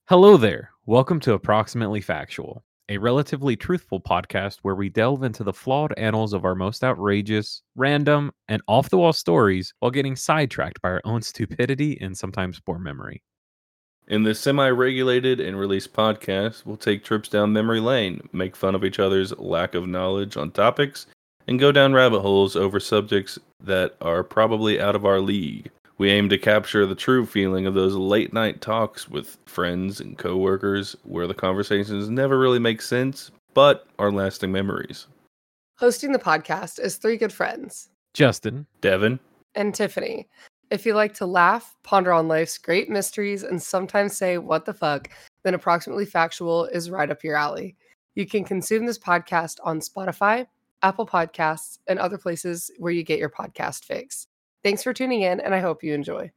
Hello there. Welcome to Approximately Factual, a relatively truthful podcast where we delve into the flawed annals of our most outrageous, random, and off the wall stories while getting sidetracked by our own stupidity and sometimes poor memory. In this semi-regulated and released podcast, we'll take trips down memory lane, make fun of each other's lack of knowledge on topics, and go down rabbit holes over subjects that are probably out of our league. We aim to capture the true feeling of those late-night talks with friends and coworkers where the conversations never really make sense, but are lasting memories. Hosting the podcast is three good friends, Justin, Devin, and Tiffany. If you like to laugh, ponder on life's great mysteries, and sometimes say, what the fuck, then Approximately Factual is right up your alley. You can consume this podcast on Spotify, Apple Podcasts, and other places where you get your podcast fix. Thanks for tuning in, and I hope you enjoy.